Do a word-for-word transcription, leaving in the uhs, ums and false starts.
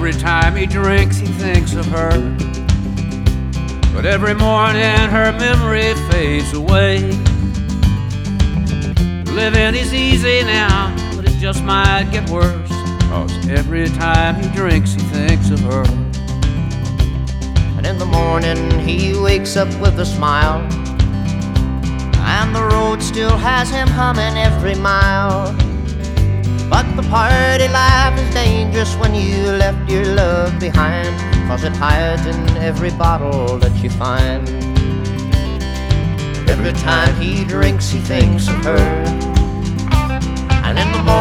every time he drinks, he thinks of her. But every morning her memory fades away. Living is easy now, but it just might get worse, 'cause every time he drinks, he thinks of her. And in the morning he wakes up with a smile, and the road still has him humming every mile. But the party life is dangerous when you left your love behind, 'cause it hides in every bottle that you find. Every time he drinks, he thinks of her. And in the morning